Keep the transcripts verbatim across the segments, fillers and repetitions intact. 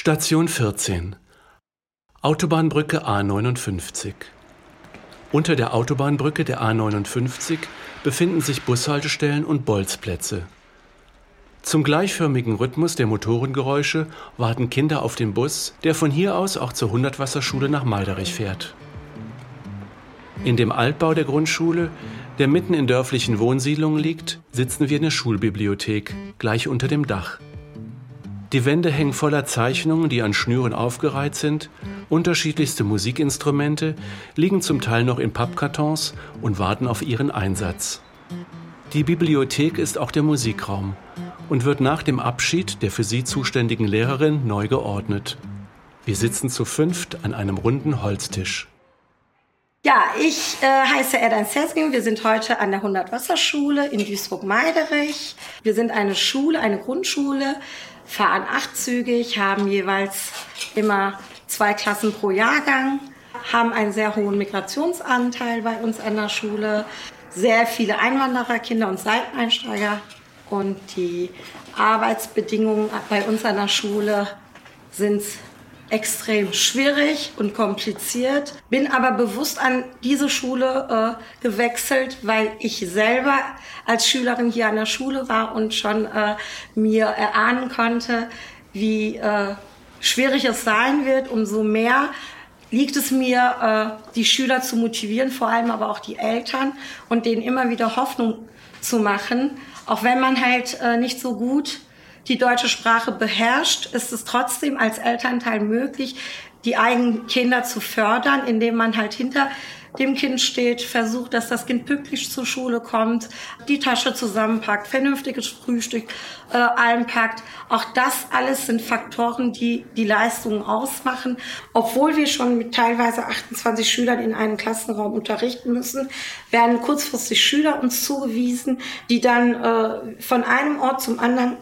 Station vierzehn. Autobahnbrücke A neunundfünfzig. Unter der Autobahnbrücke der A neunundfünfzig befinden sich Bushaltestellen und Bolzplätze. Zum gleichförmigen Rhythmus der Motorengeräusche warten Kinder auf den Bus, der von hier aus auch zur Hundertwasserschule nach Meiderich fährt. In dem Altbau der Grundschule, der mitten in dörflichen Wohnsiedlungen liegt, sitzen wir in der Schulbibliothek, gleich unter dem Dach. Die Wände hängen voller Zeichnungen, die an Schnüren aufgereiht sind. Unterschiedlichste Musikinstrumente liegen zum Teil noch in Pappkartons und warten auf ihren Einsatz. Die Bibliothek ist auch der Musikraum und wird nach dem Abschied der für sie zuständigen Lehrerin neu geordnet. Wir sitzen zu fünft an einem runden Holztisch. Ja, ich äh, heiße Erdan Sesgin. Wir sind heute an der Hundertwasserschule in Duisburg-Meiderich. Wir sind eine Schule, eine Grundschule, fahren achtzügig, haben jeweils immer zwei Klassen pro Jahrgang, haben einen sehr hohen Migrationsanteil bei uns an der Schule, sehr viele Einwandererkinder und Seiteneinsteiger. Und die Arbeitsbedingungen bei uns an der Schule sind extrem schwierig und kompliziert. Bin aber bewusst an diese Schule äh, gewechselt, weil ich selber als Schülerin hier an der Schule war und schon äh, mir erahnen konnte, wie äh, schwierig es sein wird. Umso mehr liegt es mir, äh, die Schüler zu motivieren, vor allem aber auch die Eltern und denen immer wieder Hoffnung zu machen. Auch wenn man halt äh, nicht so gut die deutsche Sprache beherrscht, ist es trotzdem als Elternteil möglich, die eigenen Kinder zu fördern, indem man halt hinter dem Kind steht, versucht, dass das Kind pünktlich zur Schule kommt, die Tasche zusammenpackt, vernünftiges Frühstück äh, einpackt. Auch das alles sind Faktoren, die die Leistungen ausmachen. Obwohl wir schon mit teilweise achtundzwanzig Schülern in einem Klassenraum unterrichten müssen, werden kurzfristig Schüler uns zugewiesen, die dann äh, von einem Ort zum anderen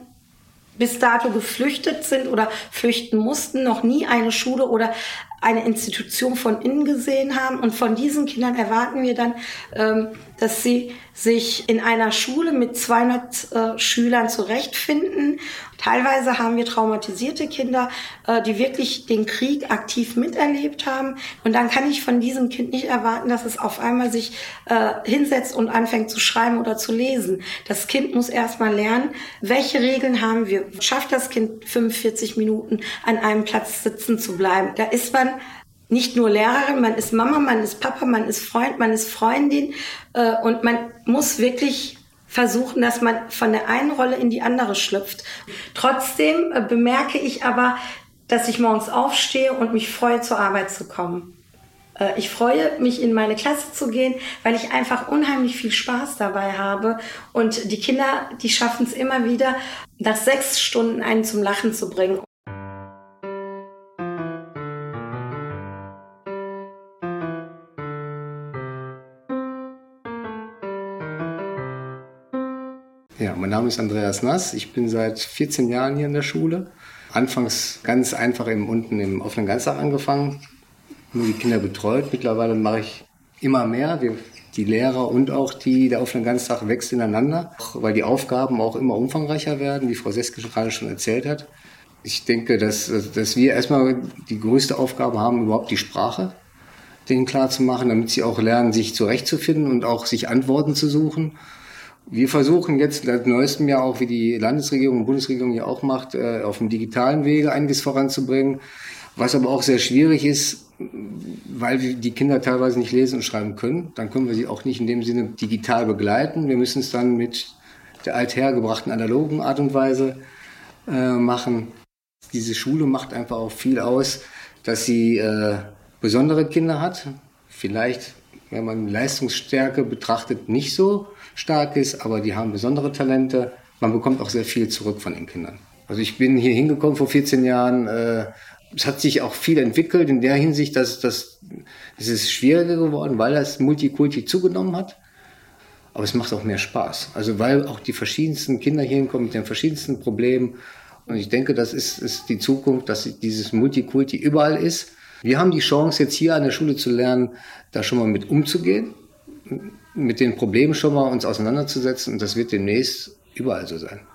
bis dato geflüchtet sind oder flüchten mussten, noch nie eine Schule oder eine Institution von innen gesehen haben. Und von diesen Kindern erwarten wir dann, ähm, dass sie sich in einer Schule mit zweihundert äh, Schülern zurechtfinden. Teilweise haben wir traumatisierte Kinder, äh, die wirklich den Krieg aktiv miterlebt haben. Und dann kann ich von diesem Kind nicht erwarten, dass es auf einmal sich äh, hinsetzt und anfängt zu schreiben oder zu lesen. Das Kind muss erst mal lernen, welche Regeln haben wir. Schafft das Kind fünfundvierzig Minuten an einem Platz sitzen zu bleiben? Da ist man nicht nur Lehrerin, man ist Mama, man ist Papa, man ist Freund, man ist Freundin äh, und man muss wirklich versuchen, dass man von der einen Rolle in die andere schlüpft. Trotzdem äh, bemerke ich aber, dass ich morgens aufstehe und mich freue, zur Arbeit zu kommen. Äh, ich freue mich, in meine Klasse zu gehen, weil ich einfach unheimlich viel Spaß dabei habe. Und die Kinder, die schaffen es immer wieder, nach sechs Stunden einen zum Lachen zu bringen. Ja, mein Name ist Andreas Nass. Ich bin seit vierzehn Jahren hier in der Schule. Anfangs ganz einfach eben unten im offenen Ganztag angefangen, nur die Kinder betreut. Mittlerweile mache ich immer mehr. Wir, die Lehrer und auch die der offenen Ganztag wechseln ineinander, weil die Aufgaben auch immer umfangreicher werden, wie Frau Seske gerade schon erzählt hat. Ich denke, dass, dass wir erstmal die größte Aufgabe haben, überhaupt die Sprache denen klar zu machen, damit sie auch lernen, sich zurechtzufinden und auch sich Antworten zu suchen. Wir versuchen jetzt seit neuestem Jahr auch, wie die Landesregierung und Bundesregierung ja auch macht, auf dem digitalen Wege einiges voranzubringen. Was aber auch sehr schwierig ist, weil wir die Kinder teilweise nicht lesen und schreiben können. Dann können wir sie auch nicht in dem Sinne digital begleiten. Wir müssen es dann mit der althergebrachten analogen Art und Weise äh, machen. Diese Schule macht einfach auch viel aus, dass sie äh, besondere Kinder hat. Vielleicht, wenn man Leistungsstärke betrachtet, nicht so stark ist, aber die haben besondere Talente. Man bekommt auch sehr viel zurück von den Kindern. Also ich bin hier hingekommen vor vierzehn Jahren. Äh, es hat sich auch viel entwickelt in der Hinsicht, dass, dass es ist schwieriger geworden, weil das Multikulti zugenommen hat. Aber es macht auch mehr Spaß. Also weil auch die verschiedensten Kinder hier hinkommen mit den verschiedensten Problemen. Und ich denke, das ist, ist die Zukunft, dass dieses Multikulti überall ist. Wir haben die Chance, jetzt hier an der Schule zu lernen, da schon mal mit umzugehen, mit den Problemen schon mal uns auseinanderzusetzen. Und das wird demnächst überall so sein.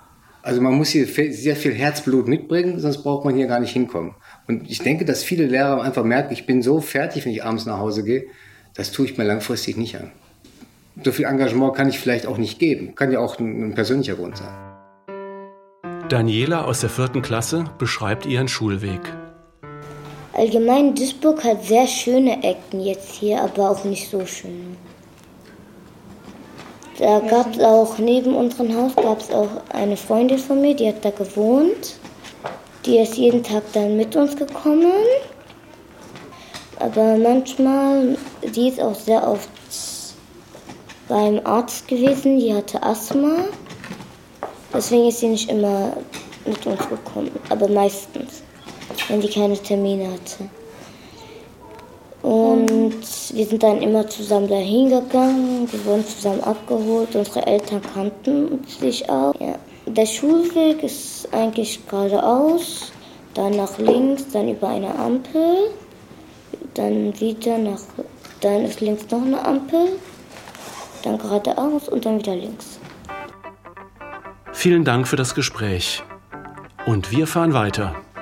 Also man muss hier sehr viel Herzblut mitbringen, sonst braucht man hier gar nicht hinkommen. Und ich denke, dass viele Lehrer einfach merken, ich bin so fertig, wenn ich abends nach Hause gehe, das tue ich mir langfristig nicht an. So viel Engagement kann ich vielleicht auch nicht geben. Kann ja auch ein, ein persönlicher Grund sein. Daniela aus der vierten Klasse beschreibt ihren Schulweg. Allgemein, Duisburg hat sehr schöne Ecken jetzt hier, aber auch nicht so schön. Da gab es auch, neben unserem Haus gab es auch eine Freundin von mir, die hat da gewohnt. Die ist jeden Tag dann mit uns gekommen. Aber manchmal, die ist auch sehr oft beim Arzt gewesen, die hatte Asthma. Deswegen ist sie nicht immer mit uns gekommen, aber meistens, wenn die keine Termine hatte. Und wir sind dann immer zusammen dahin gegangen, wir wurden zusammen abgeholt, unsere Eltern kannten sich auch. Ja. Der Schulweg ist eigentlich geradeaus, dann nach links, dann über eine Ampel, dann wieder nach, dann ist links noch eine Ampel, dann geradeaus und dann wieder links. Vielen Dank für das Gespräch. Und wir fahren weiter.